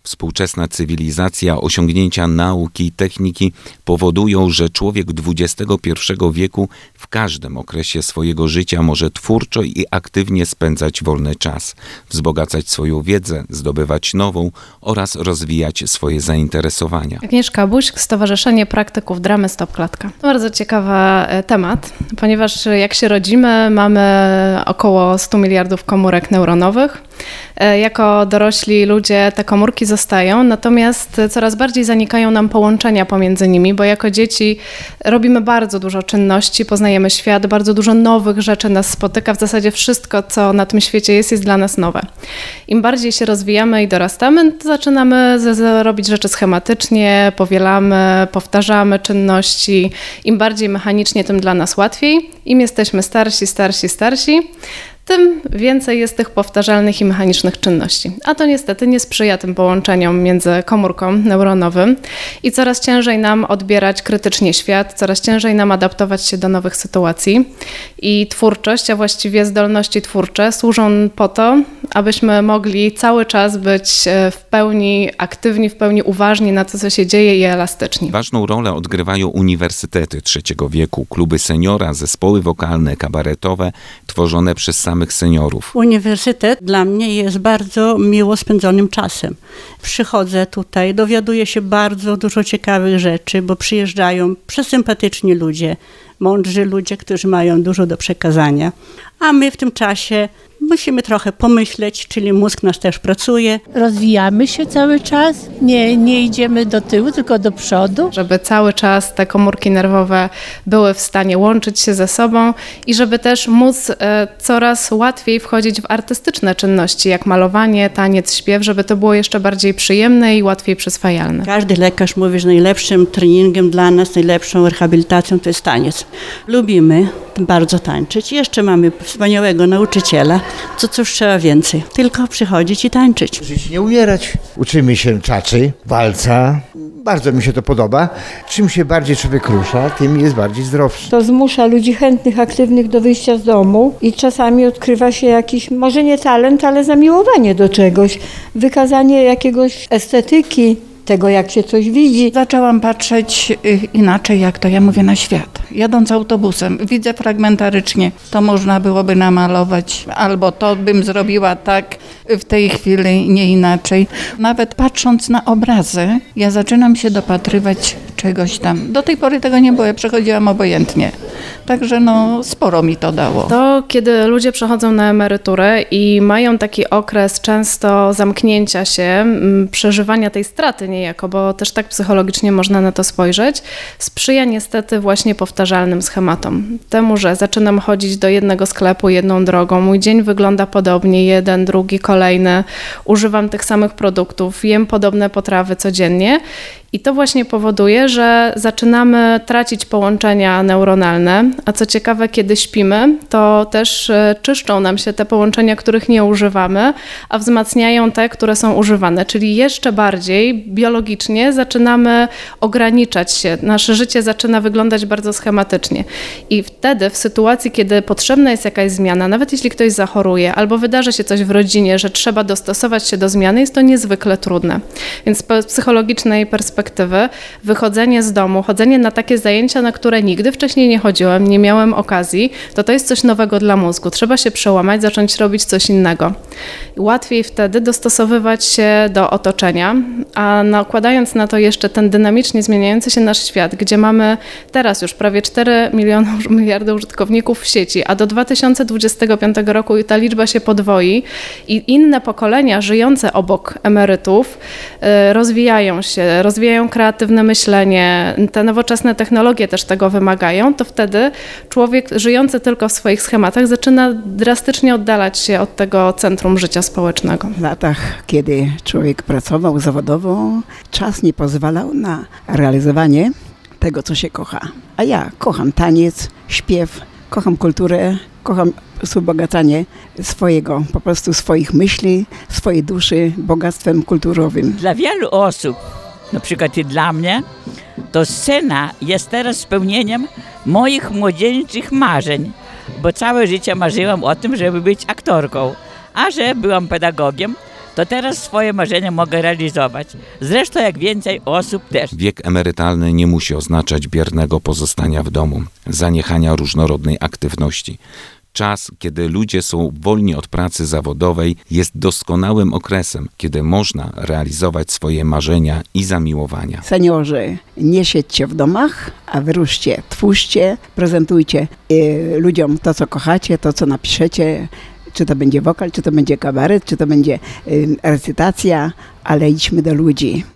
Współczesna cywilizacja, osiągnięcia nauki i techniki powodują, że człowiek XXI wieku w każdym okresie swojego życia może twórczo i aktywnie spędzać wolny czas, wzbogacać swoją wiedzę, zdobywać nową oraz rozwijać swoje zainteresowania. Agnieszka Buś, Stowarzyszenie Praktyków Dramy Stop Klatka. To bardzo ciekawy temat, ponieważ jak się rodzimy, mamy około 100 miliardów komórek neuronowych. Jako dorośli ludzie te komórki zostają, natomiast coraz bardziej zanikają nam połączenia pomiędzy nimi, bo jako dzieci robimy bardzo dużo czynności, poznajemy świat, bardzo dużo nowych rzeczy nas spotyka, w zasadzie wszystko, co na tym świecie jest dla nas nowe. Im bardziej się rozwijamy i dorastamy, to zaczynamy robić rzeczy schematycznie, powielamy, powtarzamy czynności. Im bardziej mechanicznie, tym dla nas łatwiej. Im jesteśmy starsi, tym więcej jest tych powtarzalnych i mechanicznych czynności. A to niestety nie sprzyja tym połączeniom między komórką neuronowym i coraz ciężej nam odbierać krytycznie świat, coraz ciężej nam adaptować się do nowych sytuacji. I twórczość, a właściwie zdolności twórcze służą po to, abyśmy mogli cały czas być w pełni aktywni, w pełni uważni na to, co się dzieje i elastyczni. Ważną rolę odgrywają uniwersytety III wieku, kluby seniora, zespoły wokalne, kabaretowe, tworzone przez samych seniorów. Uniwersytet dla mnie jest bardzo miło spędzonym czasem. Przychodzę tutaj, dowiaduję się bardzo dużo ciekawych rzeczy, bo przyjeżdżają przesympatyczni ludzie, mądrzy ludzie, którzy mają dużo do przekazania, a my w tym czasie musimy trochę pomyśleć, czyli mózg nasz też pracuje. Rozwijamy się cały czas, nie idziemy do tyłu, tylko do przodu. Żeby cały czas te komórki nerwowe były w stanie łączyć się ze sobą i żeby też móc coraz łatwiej wchodzić w artystyczne czynności, jak malowanie, taniec, śpiew, żeby to było jeszcze bardziej przyjemne i łatwiej przyswajalne. Każdy lekarz mówi, że najlepszym treningiem dla nas, najlepszą rehabilitacją to jest taniec. Lubimy bardzo tańczyć. Jeszcze mamy wspaniałego nauczyciela, co cóż trzeba więcej. Tylko przychodzić i tańczyć. Żyć, nie umierać. Uczymy się czaczy, walca. Bardzo mi się to podoba. Czym się bardziej człowiek rusza, tym jest bardziej zdrowszy. To zmusza ludzi chętnych, aktywnych do wyjścia z domu i czasami odkrywa się jakiś, może nie talent, ale zamiłowanie do czegoś, wykazanie jakiegoś estetyki, tego jak się coś widzi. Zaczęłam patrzeć inaczej, jak to ja mówię, na świat. Jadąc autobusem, widzę fragmentarycznie, to można byłoby namalować, albo to bym zrobiła tak, w tej chwili nie inaczej. Nawet patrząc na obrazy, ja zaczynam się dopatrywać czegoś tam. Do tej pory tego nie było, ja przechodziłam obojętnie. Także sporo mi to dało. To, kiedy ludzie przechodzą na emeryturę i mają taki okres często zamknięcia się, przeżywania tej straty niejako, bo też tak psychologicznie można na to spojrzeć, sprzyja niestety właśnie powtarzalnym schematom. Temu, że zaczynam chodzić do jednego sklepu jedną drogą, mój dzień wygląda podobnie, jeden, drugi, kolejny, używam tych samych produktów, jem podobne potrawy codziennie. I to właśnie powoduje, że zaczynamy tracić połączenia neuronalne, a co ciekawe, kiedy śpimy, to też czyszczą nam się te połączenia, których nie używamy, a wzmacniają te, które są używane, czyli jeszcze bardziej biologicznie zaczynamy ograniczać się. Nasze życie zaczyna wyglądać bardzo schematycznie. I wtedy w sytuacji, kiedy potrzebna jest jakaś zmiana, nawet jeśli ktoś zachoruje albo wydarzy się coś w rodzinie, że trzeba dostosować się do zmiany, jest to niezwykle trudne. Więc z psychologicznej perspektywy wychodzenie z domu, chodzenie na takie zajęcia, na które nigdy wcześniej nie chodziłem, nie miałem okazji, to jest coś nowego dla mózgu. Trzeba się przełamać, zacząć robić coś innego. Łatwiej wtedy dostosowywać się do otoczenia, a nakładając na to jeszcze ten dynamicznie zmieniający się nasz świat, gdzie mamy teraz już prawie 4 miliardy użytkowników w sieci, a do 2025 roku ta liczba się podwoi i inne pokolenia żyjące obok emerytów rozwijają kreatywne myślenie, te nowoczesne technologie też tego wymagają, to wtedy człowiek żyjący tylko w swoich schematach zaczyna drastycznie oddalać się od tego centrum życia społecznego. W latach, kiedy człowiek pracował zawodowo, czas nie pozwalał na realizowanie tego, co się kocha. A ja kocham taniec, śpiew, kocham kulturę, kocham wzbogacanie swoich myśli, swojej duszy bogactwem kulturowym. Dla wielu osób, na przykład i dla mnie, to scena jest teraz spełnieniem moich młodzieńczych marzeń, bo całe życie marzyłam o tym, żeby być aktorką, a że byłam pedagogiem, to teraz swoje marzenia mogę realizować. Zresztą jak więcej osób też. Wiek emerytalny nie musi oznaczać biernego pozostania w domu, zaniechania różnorodnej aktywności. Czas, kiedy ludzie są wolni od pracy zawodowej, jest doskonałym okresem, kiedy można realizować swoje marzenia i zamiłowania. Seniorzy, nie siedźcie w domach, a wyruszcie, twórzcie, prezentujcie ludziom to, co kochacie, to, co napiszecie, czy to będzie wokal, czy to będzie kabaret, czy to będzie recytacja, ale idźmy do ludzi.